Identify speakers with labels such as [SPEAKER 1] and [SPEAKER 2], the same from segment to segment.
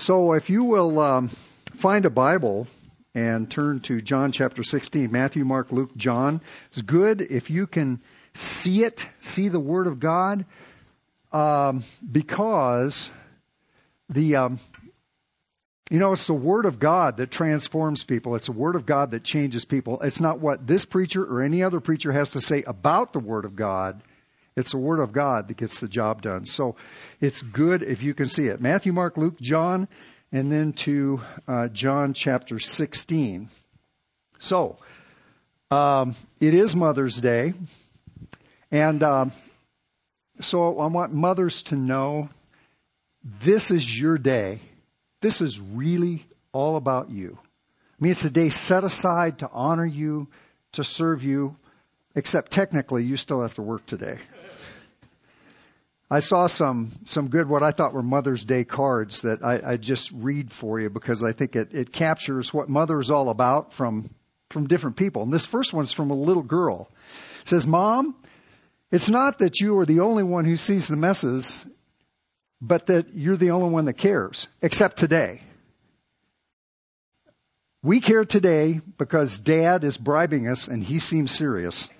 [SPEAKER 1] So if you will find a Bible and turn to John chapter 16, Matthew, Mark, Luke, John. It's good if you can see it, see the Word of God, because it's the Word of God that transforms people. It's the Word of God that changes people. It's not what this preacher or any other preacher has to say about the Word of God. It's the Word of God that gets the job done. So it's good if you can see it. Matthew, Mark, Luke, John, and then to John chapter 16. So it is Mother's Day. And so I want mothers to know this is your day. This is really all about you. I mean, it's a day set aside to honor you, to serve you, except technically you still have to work today. I saw some good, what I thought were Mother's Day cards that I just read for you because I think it captures what mother is all about from different people. And this first one's from a little girl. It says, "Mom, it's not that you are the only one who sees the messes, but that you're the only one that cares, except today. We care today because Dad is bribing us and he seems serious."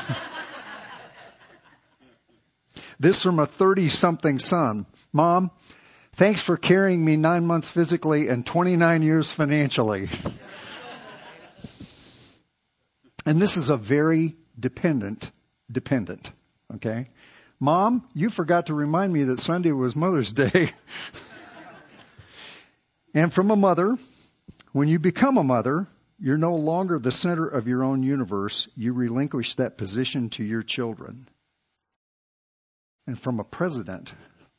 [SPEAKER 1] This from a 30-something son. "Mom, thanks for carrying me 9 months physically and 29 years financially." And this is a very dependent. Okay? "Mom, you forgot to remind me that Sunday was Mother's Day." And from a mother, "When you become a mother, you're no longer the center of your own universe. You relinquish that position to your children." And from a president,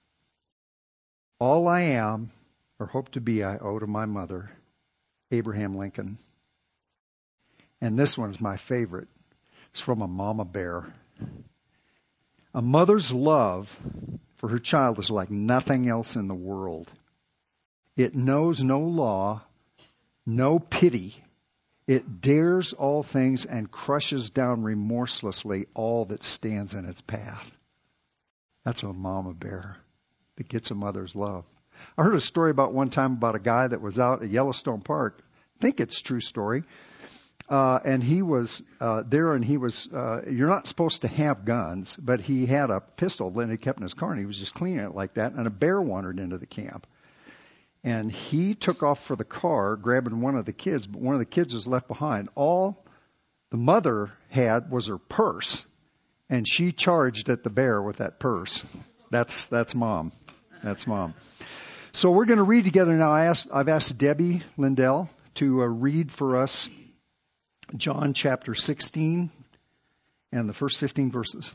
[SPEAKER 1] "All I am or hope to be I owe to my mother, Abraham Lincoln." And this one's my favorite. It's from a mama bear. "A mother's love for her child is like nothing else in the world. It knows no law, no pity. It dares all things and crushes down remorselessly all that stands in its path." That's a mama bear that gets a mother's love. I heard a story about one time about a guy that was out at Yellowstone Park. I think it's a true story. And he was there, and he was, you're not supposed to have guns, but he had a pistol that he kept in his car, and he was just cleaning it like that, and a bear wandered into the camp. And he took off for the car, grabbing one of the kids, but one of the kids was left behind. All the mother had was her purse, and she charged at the bear with that purse. That's mom. That's mom. So we're going to read together now. I've asked Debbie Lindell to read for us John chapter 16 and the first 15 verses.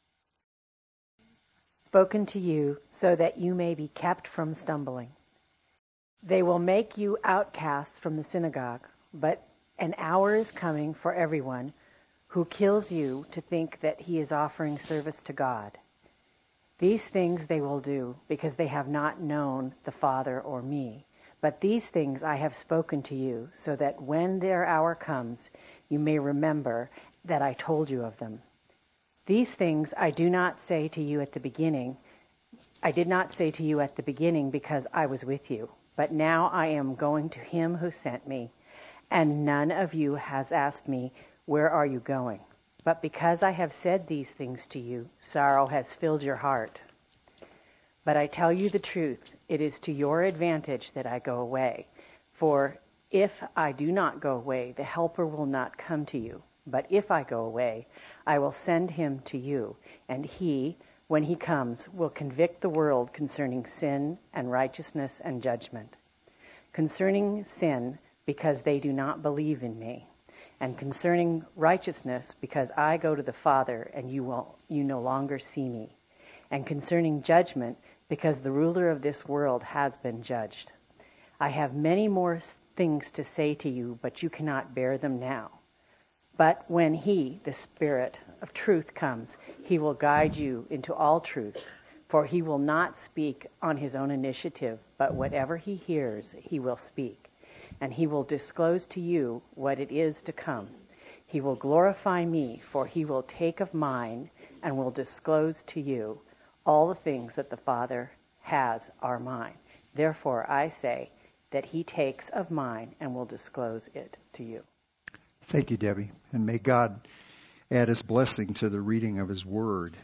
[SPEAKER 2] "Spoken to you so that you may be kept from stumbling. They will make you outcasts from the synagogue, but an hour is coming for everyone who kills you to think that he is offering service to God. These things they will do because they have not known the Father or me. But these things I have spoken to you so that when their hour comes, you may remember that I told you of them. These things I do not say to you at the beginning. I did not say to you at the beginning because I was with you. But now I am going to him who sent me, and none of you has asked me, 'Where are you going?' But because I have said these things to you, sorrow has filled your heart. But I tell you the truth, it is to your advantage that I go away. For if I do not go away, the Helper will not come to you. But if I go away, I will send him to you, and he, when he comes, will convict the world concerning sin and righteousness and judgment. Concerning sin, because they do not believe in me. And concerning righteousness, because I go to the Father, and you no longer see me. And concerning judgment, because the ruler of this world has been judged. I have many more things to say to you, but you cannot bear them now. But when he, the Spirit of truth, comes, he will guide you into all truth. For he will not speak on his own initiative, but whatever he hears, he will speak. And he will disclose to you what it is to come. He will glorify me, for he will take of mine and will disclose to you all the things that the Father has are mine. Therefore I say that he takes of mine and will disclose it to you.
[SPEAKER 1] Thank you, Debbie. And may God add his blessing to the reading of his word.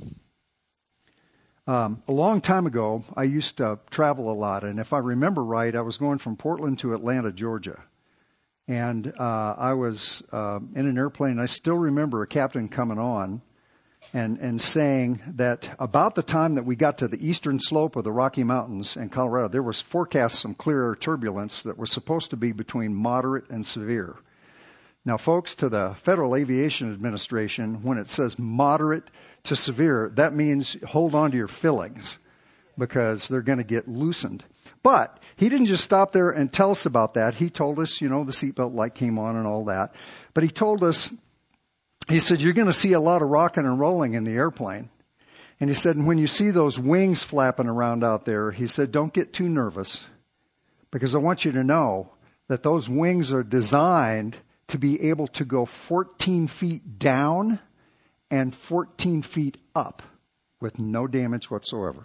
[SPEAKER 1] A long time ago, I used to travel a lot. And if I remember right, I was going from Portland to Atlanta, Georgia. And I was in an airplane. I still remember a captain coming on and saying that about the time that we got to the eastern slope of the Rocky Mountains in Colorado, there was forecast some clear air turbulence that was supposed to be between moderate and severe. Now, folks, to the Federal Aviation Administration, when it says moderate to severe, that means hold on to your fillings because they're going to get loosened. But he didn't just stop there and tell us about that. He told us, the seatbelt light came on and all that. But he told us, he said, you're going to see a lot of rocking and rolling in the airplane. And he said, and when you see those wings flapping around out there, he said, don't get too nervous because I want you to know that those wings are designed to be able to go 14 feet down and 14 feet up with no damage whatsoever.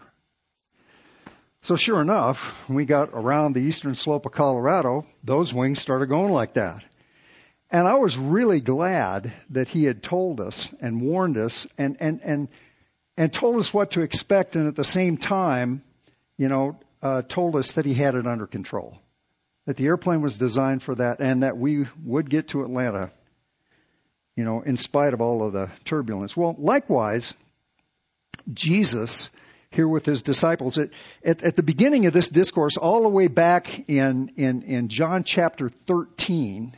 [SPEAKER 1] So sure enough, when we got around the eastern slope of Colorado, those wings started going like that. And I was really glad that he had told us and warned us and told us what to expect, and at the same time, told us that he had it under control. That the airplane was designed for that and that we would get to Atlanta, in spite of all of the turbulence. Well, likewise, Jesus here with his disciples, at the beginning of this discourse, all the way back in John chapter 13,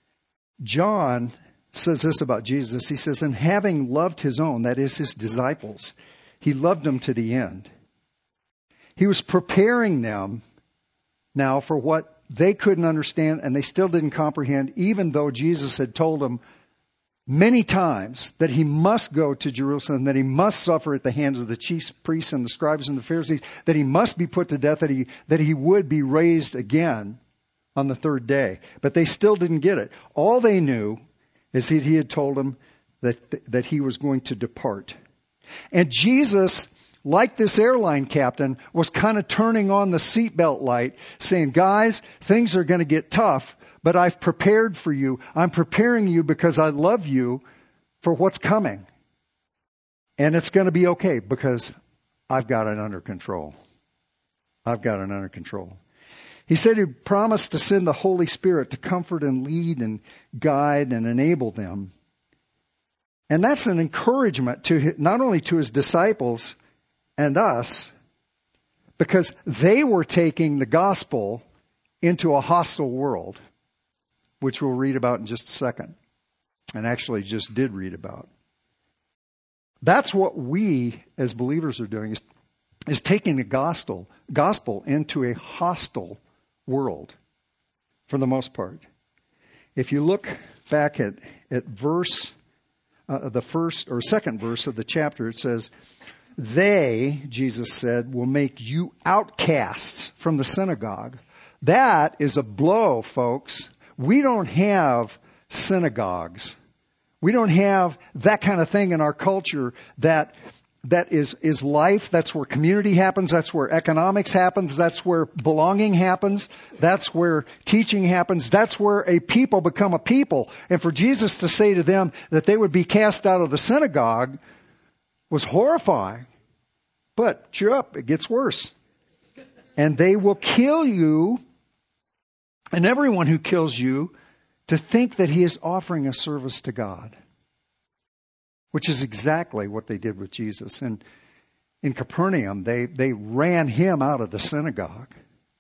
[SPEAKER 1] John says this about Jesus. He says, and having loved his own, that is his disciples, he loved them to the end. He was preparing them now for what they couldn't understand and they still didn't comprehend, even though Jesus had told them many times that he must go to Jerusalem, that he must suffer at the hands of the chief priests and the scribes and the Pharisees, that he must be put to death, that he would be raised again on the third day. But they still didn't get it. All they knew is that he had told them that he was going to depart. And Jesus, like this airline captain, was kind of turning on the seatbelt light, saying, guys, things are going to get tough, but I've prepared for you. I'm preparing you because I love you for what's coming. And it's going to be okay because I've got it under control. I've got it under control. He said he promised to send the Holy Spirit to comfort and lead and guide and enable them. And that's an encouragement to not only to his disciples and us, because they were taking the gospel into a hostile world, which we'll read about in just a second, and actually just did read about. That's what we as believers are doing, is taking the gospel into a hostile world, for the most part. If you look back at verse, the first or second verse of the chapter, it says, they, Jesus said, will make you outcasts from the synagogue. That is a blow, folks. We don't have synagogues. We don't have that kind of thing in our culture that is life. That's where community happens. That's where economics happens. That's where belonging happens. That's where teaching happens. That's where a people become a people. And for Jesus to say to them that they would be cast out of the synagogue was horrifying. But cheer up, it gets worse. And they will kill you, and everyone who kills you, to think that he is offering a service to God. Which is exactly what they did with Jesus. And in Capernaum, they ran him out of the synagogue.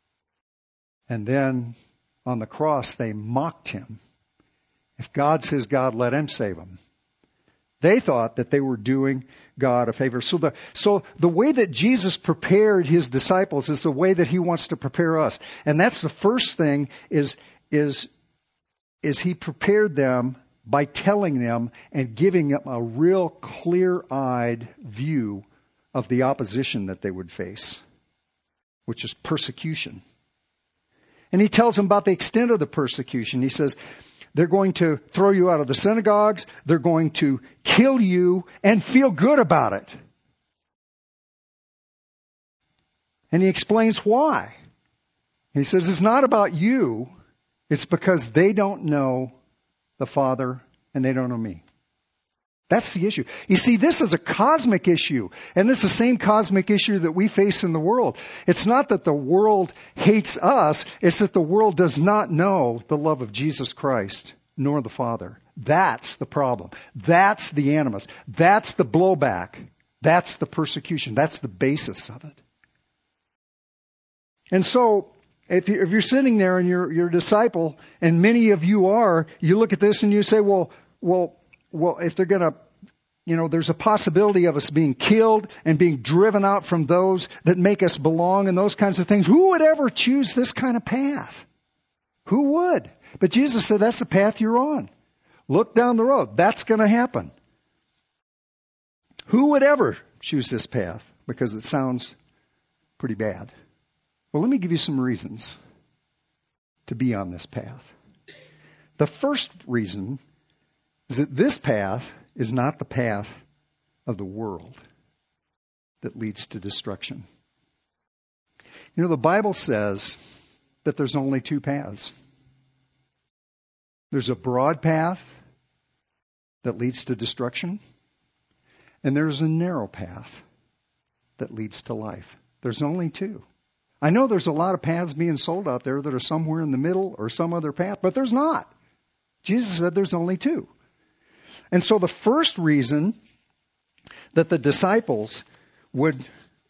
[SPEAKER 1] And then on the cross, they mocked him. If God's his God, let him save him. They thought that they were doing God a favor. So the way that Jesus prepared his disciples is the way that he wants to prepare us. And that's the first thing is he prepared them by telling them and giving them a real clear-eyed view of the opposition that they would face, which is persecution. And he tells them about the extent of the persecution. He says, they're going to throw you out of the synagogues. They're going to kill you and feel good about it. And he explains why. He says, it's not about you. It's because they don't know the Father and they don't know me. That's the issue. You see, this is a cosmic issue, and it's the same cosmic issue that we face in the world. It's not that the world hates us, it's that the world does not know the love of Jesus Christ, nor the Father. That's the problem. That's the animus. That's the blowback. That's the persecution. That's the basis of it. And so, if you're sitting there and you're a disciple, and many of you are, you look at this and you say, well, if they're going to, there's a possibility of us being killed and being driven out from those that make us belong and those kinds of things. Who would ever choose this kind of path? Who would? But Jesus said, that's the path you're on. Look down the road. That's going to happen. Who would ever choose this path? Because it sounds pretty bad. Well, let me give you some reasons to be on this path. The first reason is that this path is not the path of the world that leads to destruction. The Bible says that there's only two paths. There's a broad path that leads to destruction, and there's a narrow path that leads to life. There's only two. I know there's a lot of paths being sold out there that are somewhere in the middle or some other path, but there's not. Jesus said there's only two. And so the first reason that the disciples would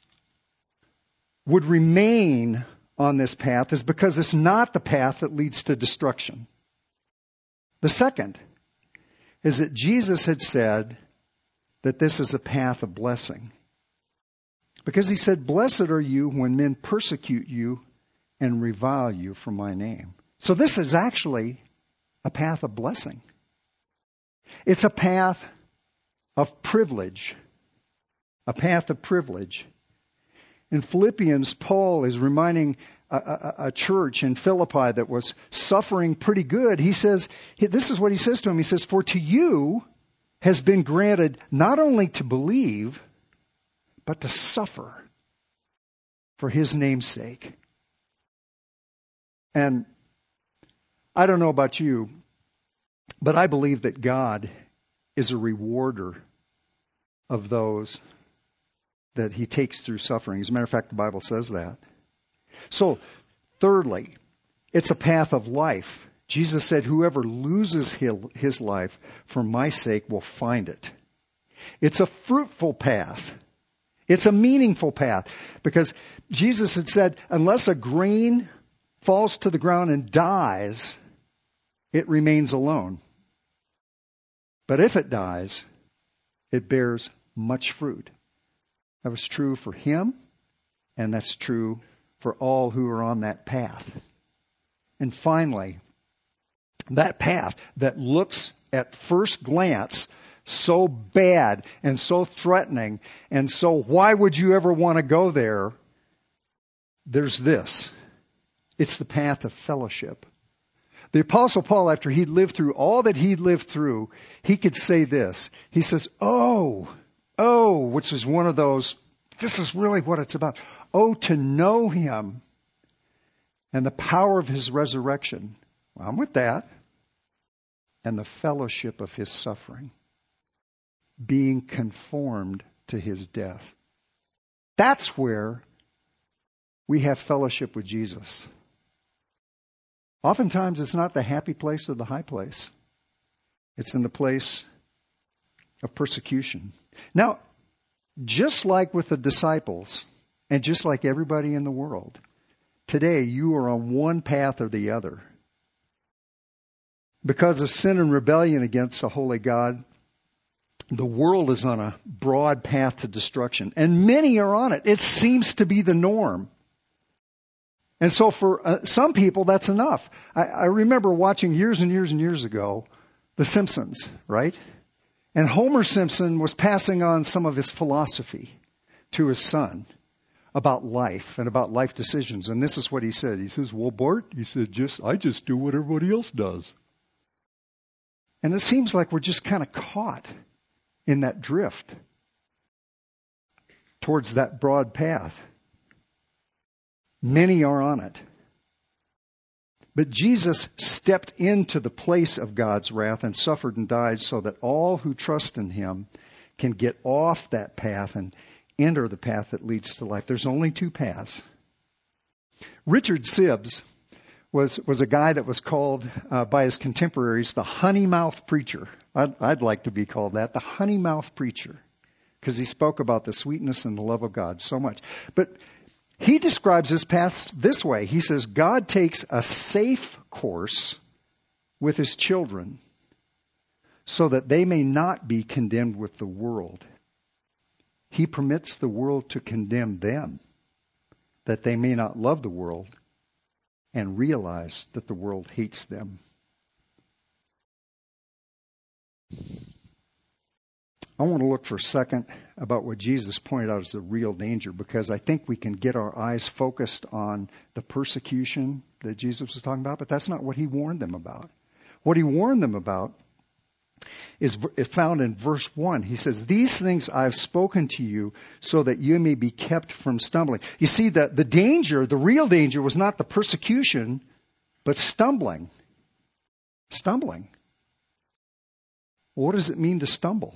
[SPEAKER 1] remain on this path is because it's not the path that leads to destruction. The second is that Jesus had said that this is a path of blessing. Because he said, blessed are you when men persecute you and revile you for my name. So this is actually a path of blessing. It's a path of privilege. A path of privilege. In Philippians, Paul is reminding a church in Philippi that was suffering pretty good. He says, this is what he says to him. He says, for to you has been granted not only to believe, but to suffer for his name's sake. And I don't know about you, but I believe that God is a rewarder of those that he takes through suffering. As a matter of fact, the Bible says that. So, thirdly, it's a path of life. Jesus said, whoever loses his life for my sake will find it. It's a fruitful path. It's a meaningful path. Because Jesus had said, unless a grain falls to the ground and dies, it remains alone. But if it dies, it bears much fruit. That was true for him, and that's true for all who are on that path. And finally, that path that looks at first glance so bad and so threatening, and so why would you ever want to go there? There's this. It's the path of fellowship. The Apostle Paul, after he'd lived through all that he'd lived through, he could say this. He says, which is one of those, this is really what it's about. Oh, to know him and the power of his resurrection. Well, I'm with that. And the fellowship of his suffering. Being conformed to his death. That's where we have fellowship with Jesus. Oftentimes it's not the happy place or the high place. It's in the place of persecution. Now, just like with the disciples, and just like everybody in the world, today you are on one path or the other. Because of sin and rebellion against a holy God, the world is on a broad path to destruction. And many are on it. It seems to be the norm. And so for some people, that's enough. I remember watching years and years and years ago, The Simpsons, right? And Homer Simpson was passing on some of his philosophy to his son about life and about life decisions. And this is what he said. He says, well, Bart, he said, I just do what everybody else does. And it seems like we're just kind of caught in that drift towards that broad path. Many are on it. But Jesus stepped into the place of God's wrath and suffered and died so that all who trust in him can get off that path and enter the path that leads to life. There's only two paths. Richard Sibbes was a guy that was called by his contemporaries the honey-mouthed preacher. I'd like to be called that, the honey-mouthed preacher, because he spoke about the sweetness and the love of God so much. But he describes his path this way. He says, God takes a safe course with his children so that they may not be condemned with the world. He permits the world to condemn them, that they may not love the world and realize that the world hates them. I want to look for a second about what Jesus pointed out as the real danger, because I think we can get our eyes focused on the persecution that Jesus was talking about, but that's not what he warned them about. What he warned them about is found in verse 1. He says, these things I've spoken to you so that you may be kept from stumbling. You see, the danger, the real danger was not the persecution, but stumbling. Stumbling. What does it mean to stumble?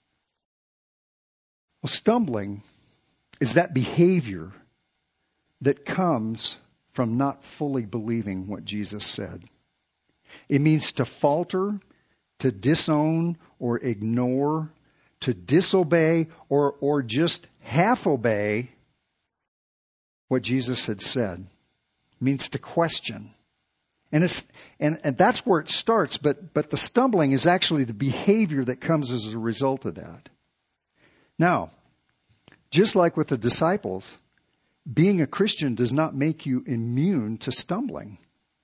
[SPEAKER 1] Well, stumbling is that behavior that comes from not fully believing what Jesus said. It means to falter, to disown or ignore, to disobey or just half obey what Jesus had said. It means to question. And that's where it starts, but the stumbling is actually the behavior that comes as a result of that. Now, just like with the disciples, being a Christian does not make you immune to stumbling.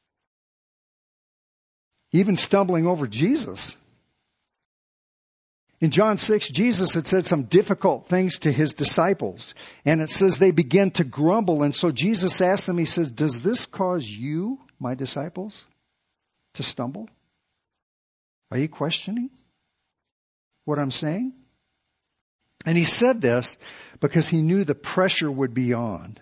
[SPEAKER 1] Even stumbling over Jesus. In John 6, Jesus had said some difficult things to his disciples. And it says they began to grumble. And so Jesus asked them, he says, does this cause you, my disciples, to stumble? Are you questioning what I'm saying? And he said this because he knew the pressure would be on.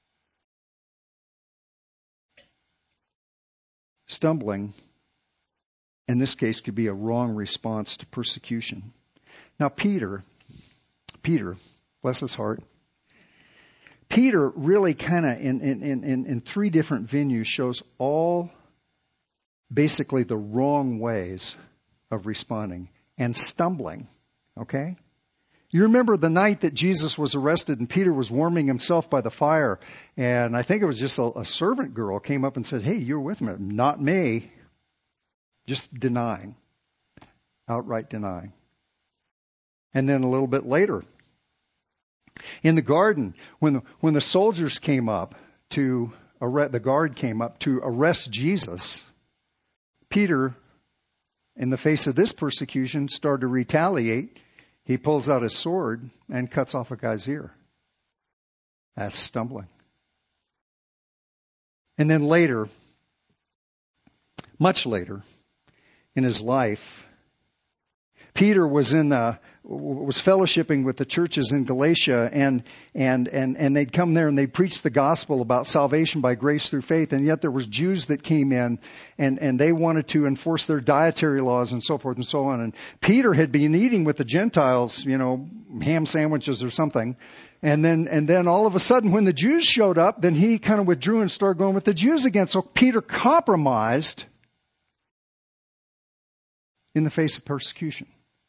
[SPEAKER 1] Stumbling, in this case, could be a wrong response to persecution. Now, Peter, bless his heart, Peter really kind of, in three different venues, shows all basically the wrong ways of responding and stumbling, okay? You remember the night that Jesus was arrested and Peter was warming himself by the fire, and I think it was just a servant girl came up and said, hey, you're with me. Not me. Just denying. Outright denying. And then a little bit later, in the garden, when the soldiers came up to arrest, the guard came up to arrest Jesus, Peter, in the face of this persecution, started to retaliate. He pulls out his sword and cuts off a guy's ear. That's stumbling. And then later, much later in his life, Peter was fellowshipping with the churches in Galatia, and they'd come there and they'd preach the gospel about salvation by grace through faith, and yet there was Jews that came in and they wanted to enforce their dietary laws and so forth and so on. And Peter had been eating with the Gentiles, ham sandwiches or something. And then all of a sudden when the Jews showed up, then he kind of withdrew and started going with the Jews again. So Peter compromised in the face of persecution.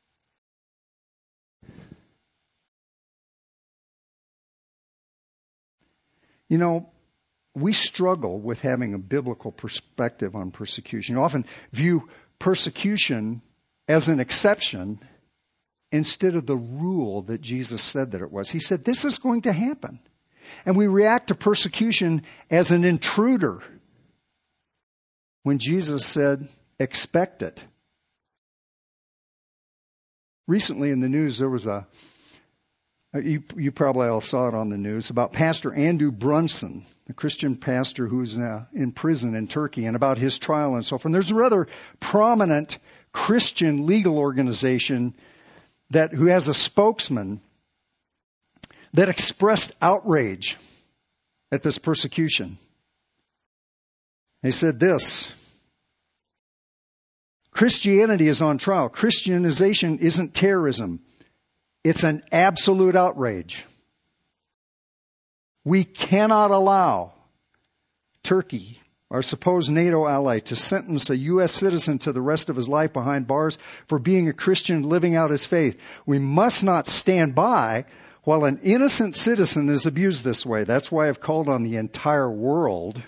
[SPEAKER 1] We struggle with having a biblical perspective on persecution. You often view persecution as an exception instead of the rule that Jesus said that it was. He said, this is going to happen. And we react to persecution as an intruder when Jesus said, expect it. Recently in the news, there was you probably all saw it on the news, about Pastor Andrew Brunson, a Christian pastor who's in prison in Turkey, and about his trial and so forth. And there's a rather prominent Christian legal organization who has a spokesman that expressed outrage at this persecution. He said this: Christianity is on trial. Christianization isn't terrorism. It's an absolute outrage. We cannot allow Turkey, our supposed NATO ally, to sentence a U.S. citizen to the rest of his life behind bars for being a Christian living out his faith. We must not stand by while an innocent citizen is abused this way. That's why I've called on the entire world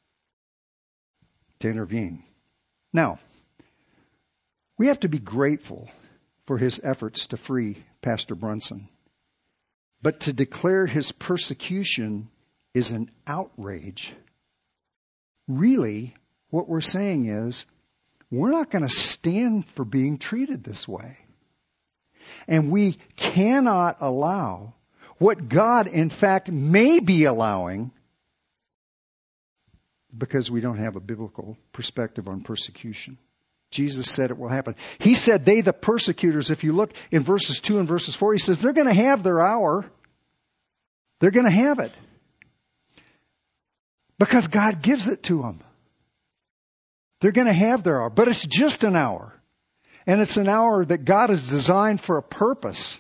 [SPEAKER 1] to intervene. Now, we have to be grateful for his efforts to free Pastor Brunson. But to declare his persecution is an outrage. Really, what we're saying is, we're not going to stand for being treated this way. And we cannot allow what God, in fact, may be allowing, because we don't have a biblical perspective on persecution. Jesus said it will happen. He said they, the persecutors, if you look in verses 2 and verses 4, he says they're going to have their hour. They're going to have it. Because God gives it to them. They're going to have their hour. But it's just an hour. And it's an hour that God has designed for a purpose.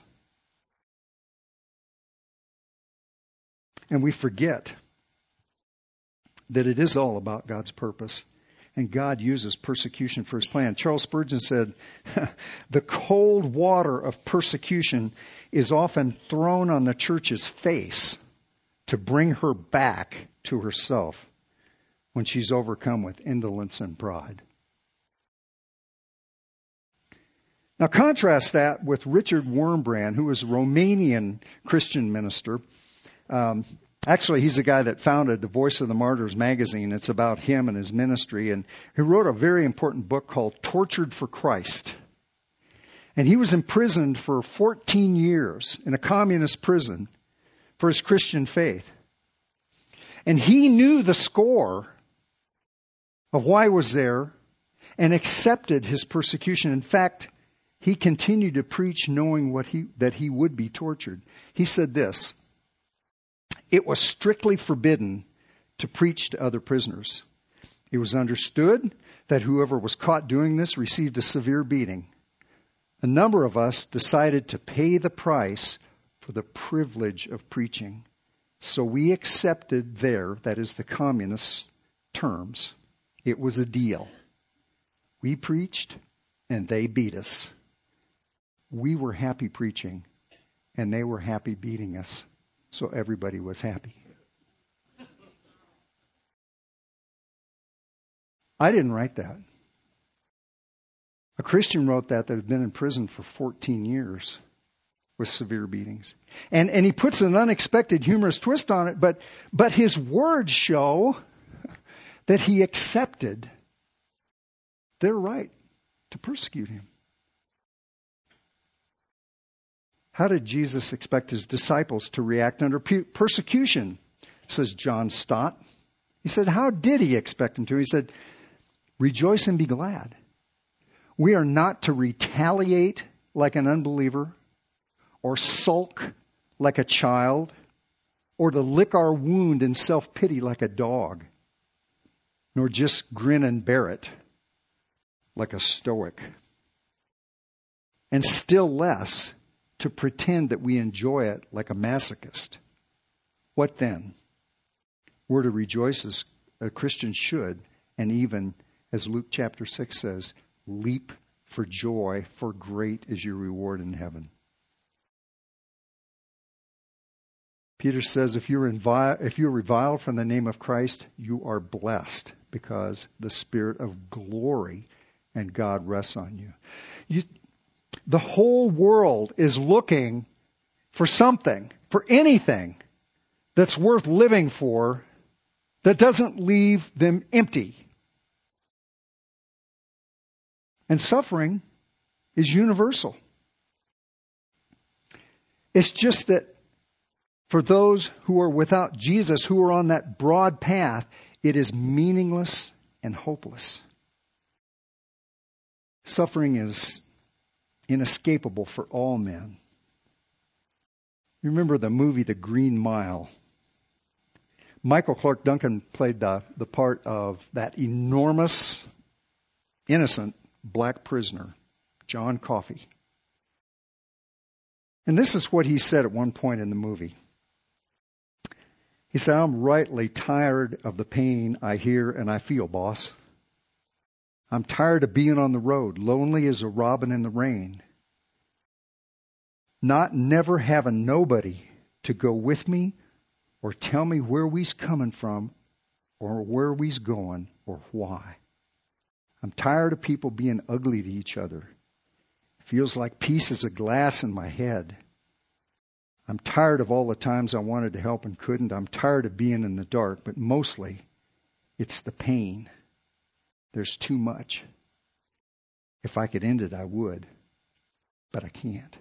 [SPEAKER 1] And we forget that it is all about God's purpose. And God uses persecution for his plan. Charles Spurgeon said, the cold water of persecution is often thrown on the church's face to bring her back to herself when she's overcome with indolence and pride. Now contrast that with Richard Wurmbrand, who was a Romanian Christian minister. Actually, he's the guy that founded the Voice of the Martyrs magazine. It's about him and his ministry. And he wrote a very important book called Tortured for Christ. And he was imprisoned for 14 years in a communist prison for his Christian faith. And he knew the score of why he was there and accepted his persecution. In fact, he continued to preach knowing that he would be tortured. He said this: it was strictly forbidden to preach to other prisoners. It was understood that whoever was caught doing this received a severe beating. A number of us decided to pay the price for the privilege of preaching. So we accepted their, that is the communist terms. It was a deal. We preached and they beat us. We were happy preaching and they were happy beating us. So everybody was happy. I didn't write that. A Christian wrote that had been in prison for 14 years with severe beatings. And he puts an unexpected humorous twist on it, but his words show that he accepted their right to persecute him. How did Jesus expect his disciples to react under persecution? Says John Stott. He said, how did he expect them to? He said, rejoice and be glad. We are not to retaliate like an unbeliever, or sulk like a child, or to lick our wound in self-pity like a dog, nor just grin and bear it like a stoic. And still less to pretend that we enjoy it like a masochist. What then? We're to rejoice as a Christian should, and even, as Luke chapter 6 says, leap for joy, for great is your reward in heaven. Peter says, if you're reviled from the name of Christ, you are blessed, because the Spirit of glory and God rests on you. The whole world is looking for something, for anything that's worth living for, that doesn't leave them empty. And suffering is universal. It's just that for those who are without Jesus, who are on that broad path, it is meaningless and hopeless. Suffering is inescapable for all men. You remember the movie The Green Mile? Michael Clark Duncan played the part of that enormous, innocent black prisoner, John Coffey. And this is what he said at one point in the movie. He said, "I'm rightly tired of the pain I hear and I feel, boss. I'm tired of being on the road, lonely as a robin in the rain. Not never having nobody to go with me or tell me where we's coming from or where we's going or why. I'm tired of people being ugly to each other. Feels like pieces of glass in my head. I'm tired of all the times I wanted to help and couldn't. I'm tired of being in the dark, but mostly it's the pain. There's too much. If I could end it, I would, but I can't."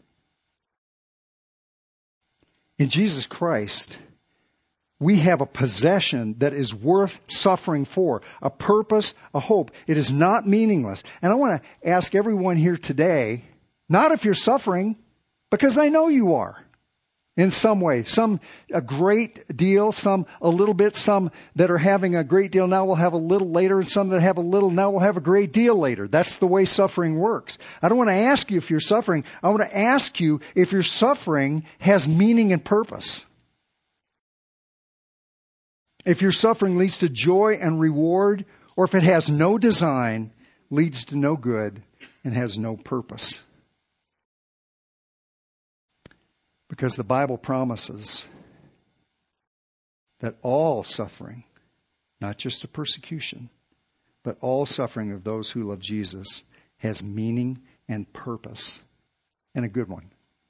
[SPEAKER 1] In Jesus Christ, we have a possession that is worth suffering for, a purpose, a hope. It is not meaningless. And I want to ask everyone here today, not if you're suffering, because I know you are. In some way, some a great deal, some a little bit, some that are having a great deal now will have a little later, and some that have a little now will have a great deal later. That's the way suffering works. I don't want to ask you if you're suffering. I want to ask you if your suffering has meaning and purpose. If your suffering leads to joy and reward, or if it has no design, leads to no good, and has no purpose. Because the Bible promises that all suffering, not just a persecution, but all suffering of those who love Jesus has meaning and purpose, and a good one.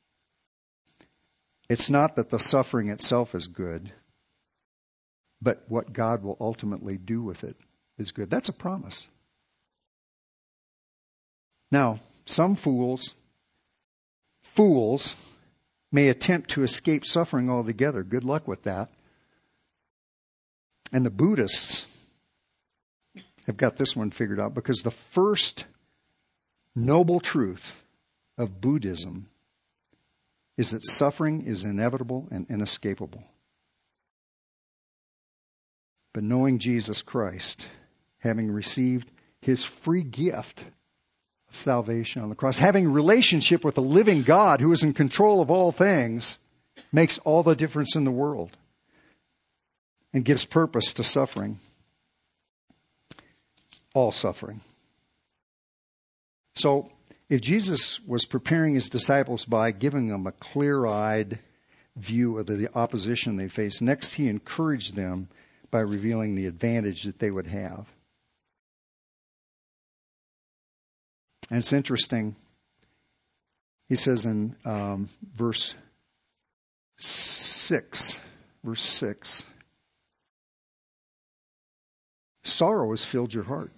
[SPEAKER 1] It's not that the suffering itself is good, but what God will ultimately do with it is good. That's a promise. Now, some fools may attempt to escape suffering altogether. Good luck with that. And the Buddhists have got this one figured out, because the first noble truth of Buddhism is that suffering is inevitable and inescapable. But knowing Jesus Christ, having received his free gift of salvation on the cross, having a relationship with the living God who is in control of all things, makes all the difference in the world and gives purpose to suffering. All suffering. So, if Jesus was preparing his disciples by giving them a clear-eyed view of the opposition they faced, next he encouraged them by revealing the advantage that they would have. And it's interesting. He says in verse 6, sorrow has filled your heart.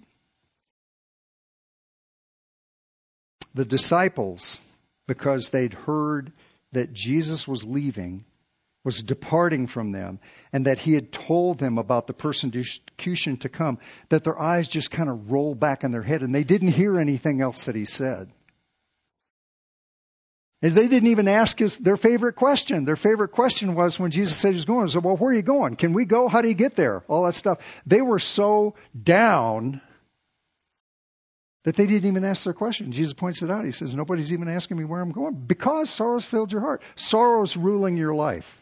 [SPEAKER 1] The disciples, because they'd heard that Jesus was leaving, was departing from them, and that he had told them about the persecution to come, that their eyes just kind of rolled back in their head, and they didn't hear anything else that he said. And they didn't even ask their favorite question. Their favorite question was when Jesus said he was going, they said, well, where are you going? Can we go? How do you get there? All that stuff. They were so down that they didn't even ask their question. Jesus points it out. He says, nobody's even asking me where I'm going, because sorrow's filled your heart. Sorrow's ruling your life.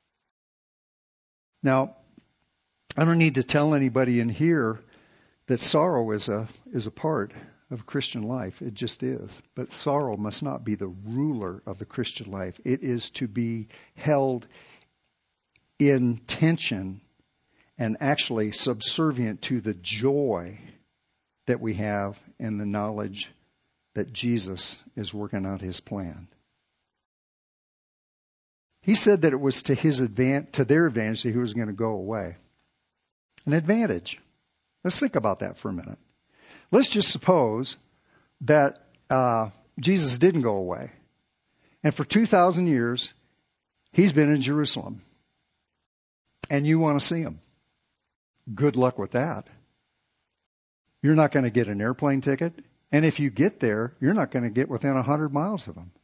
[SPEAKER 1] Now, I don't need to tell anybody in here that sorrow is a part of Christian life. It just is. But sorrow must not be the ruler of the Christian life. It is to be held in tension and actually subservient to the joy that we have in the knowledge that Jesus is working out his plan. He said that it was to their advantage that he was going to go away. An advantage. Let's think about that for a minute. Let's just suppose that Jesus didn't go away. And for 2,000 years, he's been in Jerusalem. And you want to see him. Good luck with that. You're not going to get an airplane ticket. And if you get there, you're not going to get within 100 miles of him.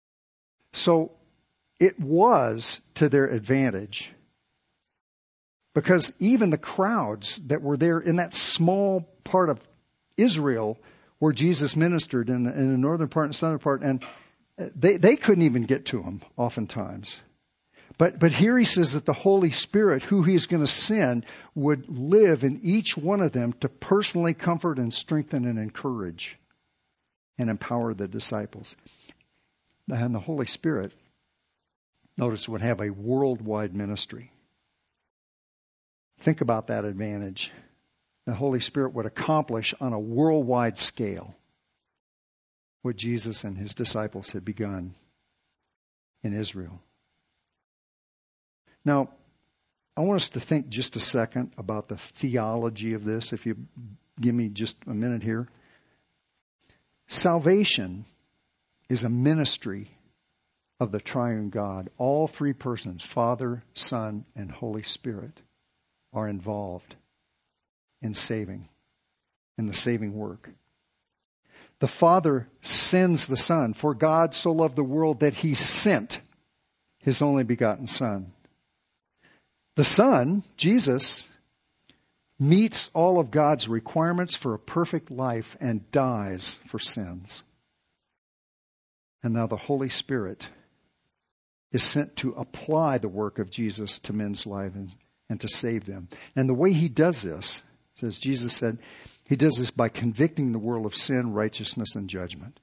[SPEAKER 1] So it was to their advantage Because even the crowds that were there in that small part of Israel where Jesus ministered in the northern part and southern part, and they couldn't even get to him oftentimes. But here he says that the Holy Spirit, who he's going to send, would live in each one of them to personally comfort and strengthen and encourage and empower the disciples. And the Holy Spirit, notice, would have a worldwide ministry. Think about that advantage. The Holy Spirit would accomplish on a worldwide scale what Jesus and his disciples had begun in Israel. Now, I want us to think just a second about the theology of this, if you give me just a minute here. Salvation is a ministry of the triune God. All three persons, Father, Son, and Holy Spirit, are involved in saving, in the saving work. The Father sends the Son, for God so loved the world that he sent his only begotten Son. The Son, Jesus, meets all of God's requirements for a perfect life and dies for sins. And now the Holy Spirit is sent to apply the work of Jesus to men's lives and to save them. And the way he does this, as Jesus said, he does this by convicting the world of sin, righteousness, and judgment.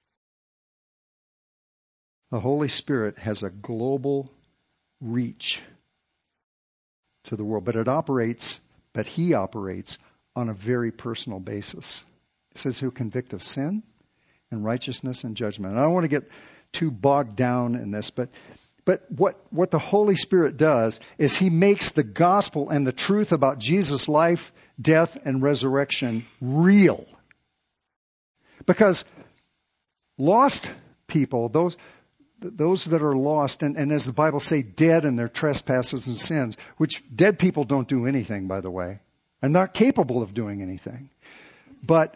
[SPEAKER 1] The Holy Spirit has a global reach to the world, but he operates on a very personal basis. It says he'll convict of sin and righteousness and judgment. And I don't want to get too bogged down in this, but what the Holy Spirit does is he makes the gospel and the truth about Jesus' life, death, and resurrection real. Because lost people, those that are lost, and as the Bible say, dead in their trespasses and sins, which dead people don't do anything, by the way, and not capable of doing anything. But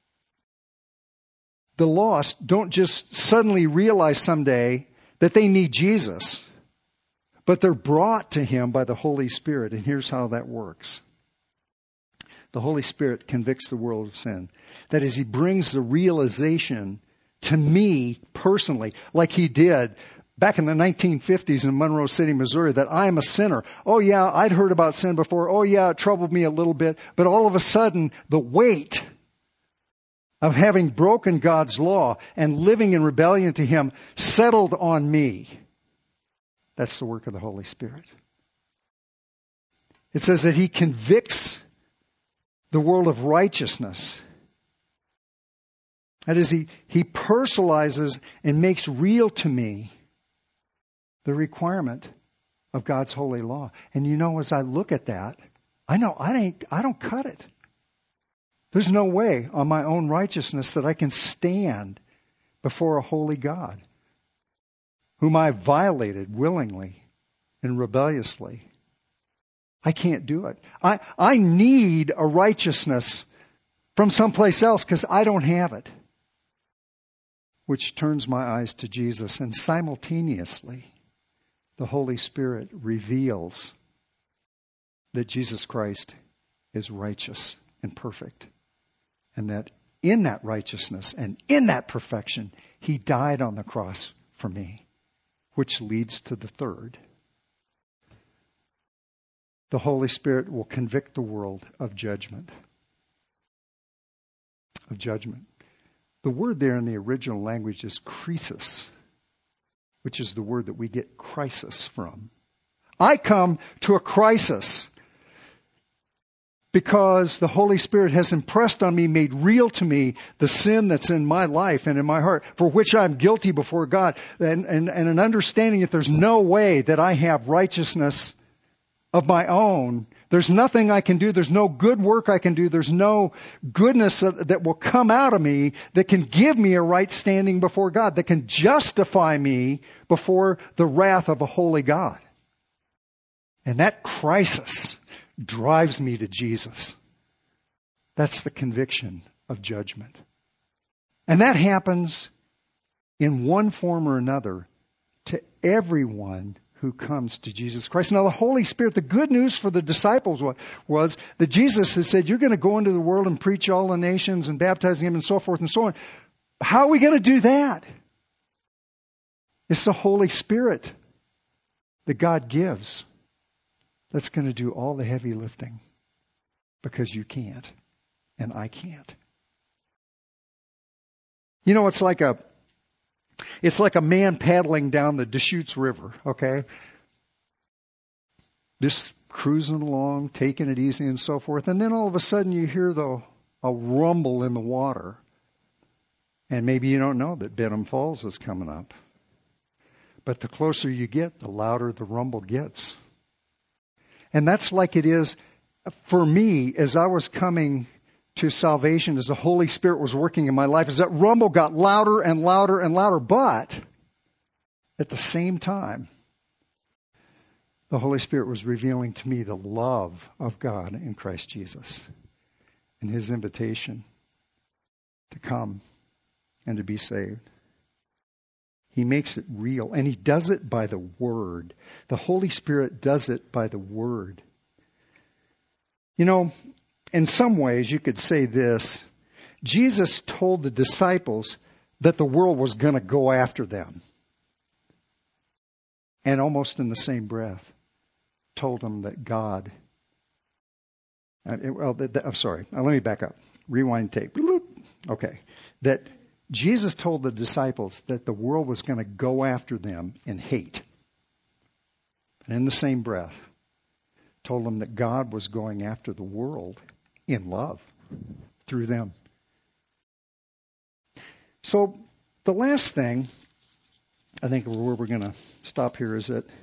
[SPEAKER 1] the lost don't just suddenly realize someday that they need Jesus, but they're brought to him by the Holy Spirit. And here's how that works. The Holy Spirit convicts the world of sin. That is, he brings the realization to me personally, like he did back in the 1950s in Monroe City, Missouri, that I am a sinner. Oh yeah, I'd heard about sin before. Oh yeah, it troubled me a little bit. But all of a sudden, the weight of having broken God's law and living in rebellion to him settled on me. That's the work of the Holy Spirit. It says that he convicts the world of righteousness. That is, he personalizes and makes real to me the requirement of God's holy law. And you know, as I look at that, I know I don't cut it. There's no way on my own righteousness that I can stand before a holy God whom I violated willingly and rebelliously. I can't do it. I need a righteousness from someplace else because I don't have it. Which turns my eyes to Jesus, and simultaneously the Holy Spirit reveals that Jesus Christ is righteous and perfect. And that in that righteousness and in that perfection, he died on the cross for me. Which leads to the third. The Holy Spirit will convict the world of judgment. Of judgment. The word there in the original language is krisis, which is the word that we get crisis from. I come to a crisis because the Holy Spirit has impressed on me, made real to me, the sin that's in my life and in my heart, for which I'm guilty before God, and an understanding that there's no way that I have righteousness of my own. There's nothing I can do. There's no good work I can do. There's no goodness that will come out of me that can give me a right standing before God, that can justify me before the wrath of a holy God. And that crisis drives me to Jesus. That's the conviction of judgment. And that happens in one form or another to everyone who comes to Jesus Christ. Now the Holy Spirit, the good news for the disciples was that Jesus had said, you're going to go into the world and preach all the nations and baptizing them and so forth and so on. How are we going to do that? It's the Holy Spirit that God gives that's going to do all the heavy lifting, because you can't and I can't. You know, it's like a man paddling down the Deschutes River, okay? Just cruising along, taking it easy and so forth. And then all of a sudden you hear a rumble in the water. And maybe you don't know that Benham Falls is coming up. But the closer you get, the louder the rumble gets. And that's like it is for me as I was coming to salvation, as the Holy Spirit was working in my life, as that rumble got louder and louder and louder. But at the same time, the Holy Spirit was revealing to me the love of God in Christ Jesus and His invitation to come and to be saved. He makes it real, and He does it by the Word. The Holy Spirit does it by the Word. You know, in some ways you could say this. Jesus told the disciples that the world was going to go after them. And almost in the same breath told them that God... I'm sorry. Let me back up. Rewind tape. Okay. That Jesus told the disciples that the world was going to go after them in hate. And in the same breath, told them that God was going after the world in love through them. So the last thing, I think where we're going to stop here, is that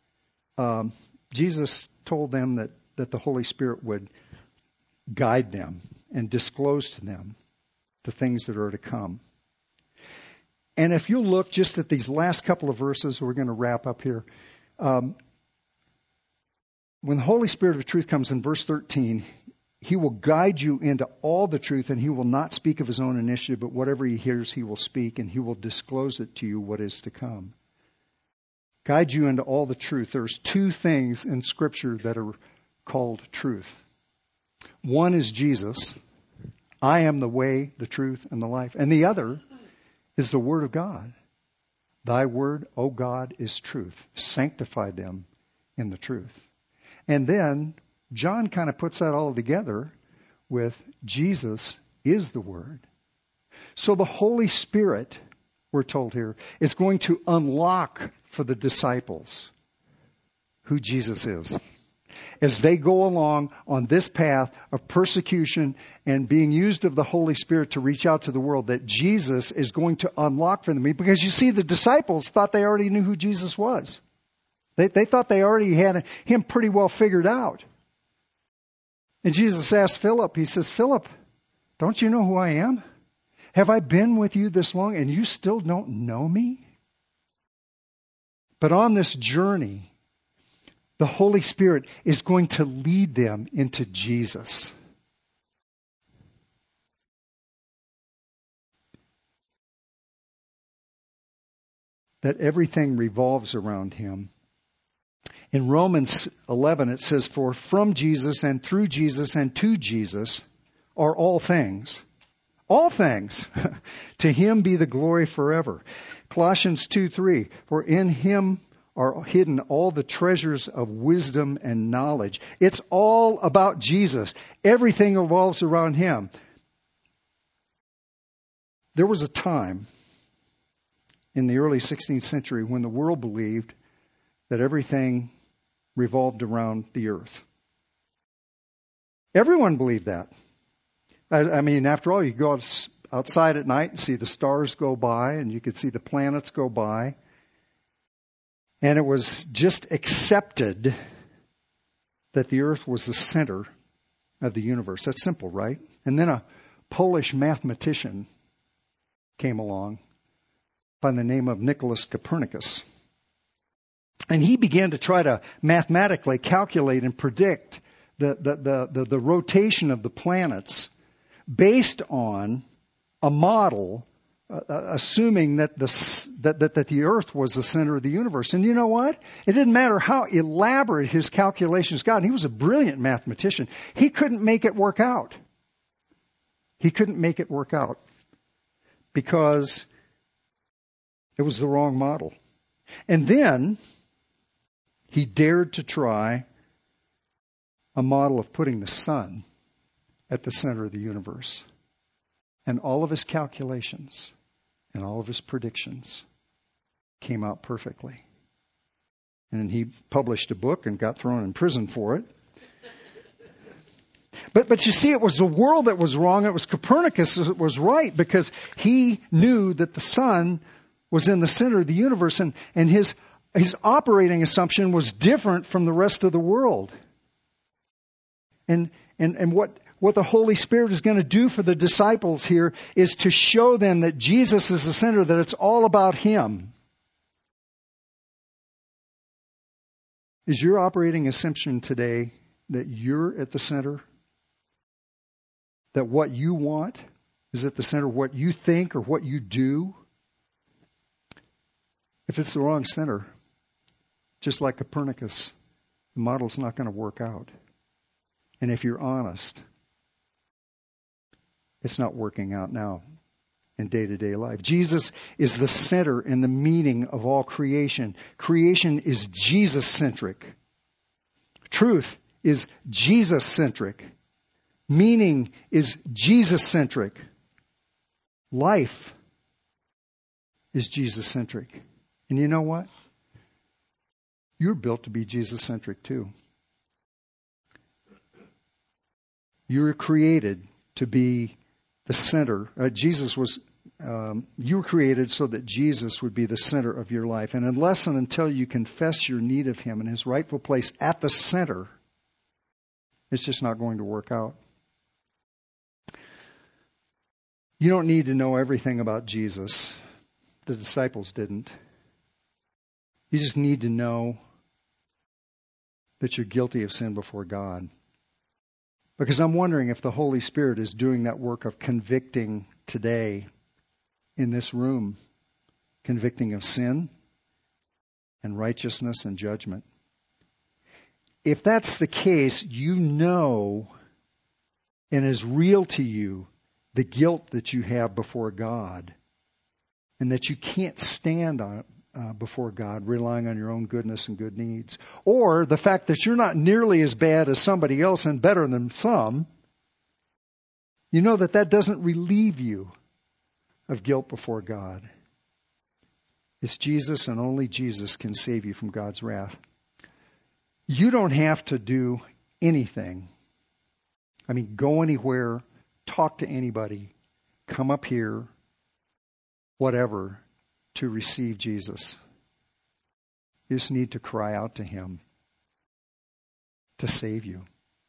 [SPEAKER 1] Jesus told them that the Holy Spirit would guide them and disclose to them the things that are to come. And if you look just at these last couple of verses, we're going to wrap up here. When the Holy Spirit of truth comes in verse 13, He will guide you into all the truth, and He will not speak of His own initiative, but whatever He hears, He will speak, and He will disclose it to you what is to come. Guide you into all the truth. There's two things in Scripture that are called truth. One is Jesus. I am the way, the truth, and the life. And the other is the Word of God. Thy word, O God, is truth. Sanctify them in the truth. And then John kind of puts that all together with Jesus is the Word. So the Holy Spirit, we're told here, is going to unlock for the disciples who Jesus is. As they go along on this path of persecution and being used of the Holy Spirit to reach out to the world, that Jesus is going to unlock for them. Because you see, the disciples thought they already knew who Jesus was. They thought they already had Him pretty well figured out. And Jesus asked Philip, He says, Philip, don't you know who I am? Have I been with you this long and you still don't know me? But on this journey, the Holy Spirit is going to lead them into Jesus. That everything revolves around Him. In Romans 11 it says, for from Jesus and through Jesus and to Jesus are all things. All things. To Him be the glory forever. Colossians 2:3, for in Him are hidden all the treasures of wisdom and knowledge. It's all about Jesus. Everything revolves around Him. There was a time in the early 16th century when the world believed that everything revolved around the earth. Everyone believed that. I mean, after all, you go outside at night and see the stars go by, and you could see the planets go by. And it was just accepted that the earth was the center of the universe. That's simple, right? And then a Polish mathematician came along by the name of Nicholas Copernicus. And he began to try to mathematically calculate and predict the rotation of the planets based on a model assuming that the earth was the center of the universe. And you know what? It didn't matter how elaborate his calculations got. He was a brilliant mathematician. He couldn't make it work out. He couldn't make it work out because it was the wrong model. And then he dared to try a model of putting the sun at the center of the universe. And all of his calculations and all of his predictions came out perfectly. And he published a book and got thrown in prison for it. But you see, it was the world that was wrong. It was Copernicus that was right, because he knew that the sun was in the center of the universe, and his operating assumption was different from the rest of the world. And what the Holy Spirit is going to do for the disciples here is to show them that Jesus is the center, that it's all about Him. Is your operating assumption today that you're at the center? That what you want is at the center, what you think or what you do? If it's the wrong center, just like Copernicus, the model's not going to work out. And if you're honest, it's not working out now in day-to-day life. Jesus is the center and the meaning of all creation. Creation is Jesus-centric. Truth is Jesus-centric. Meaning is Jesus-centric. Life is Jesus-centric. And you know what? You're built to be Jesus-centric too. You were created to be the center. You were created so that Jesus would be the center of your life. And unless and until you confess your need of Him and His rightful place at the center, it's just not going to work out. You don't need to know everything about Jesus. The disciples didn't. You just need to know that you're guilty of sin before God. Because I'm wondering if the Holy Spirit is doing that work of convicting today in this room, convicting of sin and righteousness and judgment. If that's the case, you know and is real to you the guilt that you have before God, and that you can't stand on before God relying on your own goodness and good needs. Or the fact that you're not nearly as bad as somebody else and better than some. You know that doesn't relieve you of guilt before God. It's Jesus and only Jesus can save you from God's wrath. You don't have to do anything. I mean, go anywhere, talk to anybody, come up here, whatever, to receive Jesus. You just need to cry out to Him to save you.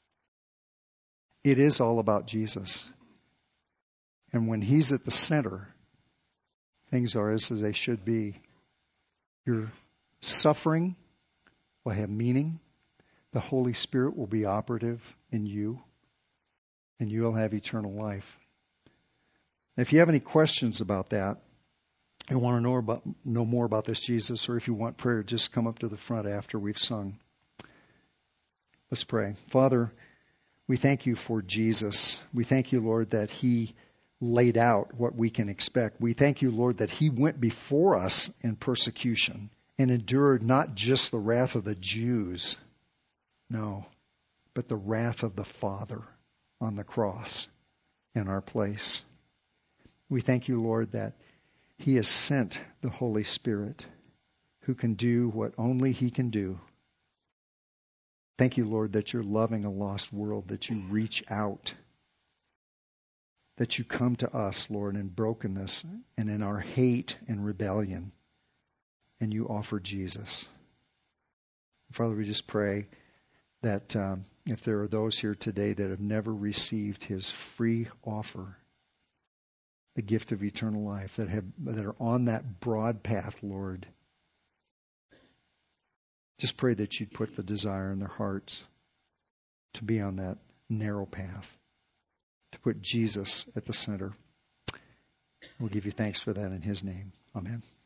[SPEAKER 1] It is all about Jesus. And when He's at the center, things are as they should be. Your suffering will have meaning. The Holy Spirit will be operative in you. And you will have eternal life. If you have any questions about that, you want to know more about this Jesus, or if you want prayer, just come up to the front after we've sung. Let's pray. Father, we thank You for Jesus. We thank You, Lord, that He laid out what we can expect. We thank You, Lord, that He went before us in persecution and endured not just the wrath of the Jews, no, but the wrath of the Father on the cross in our place. We thank You, Lord, that He has sent the Holy Spirit who can do what only He can do. Thank You, Lord, that You're loving a lost world, that You reach out, that You come to us, Lord, in brokenness and in our hate and rebellion, and You offer Jesus. Father, we just pray that if there are those here today that have never received His free offer, the gift of eternal life, that are on that broad path, Lord, just pray that You'd put the desire in their hearts to be on that narrow path, to put Jesus at the center. We'll give you thanks for that in his name. Amen.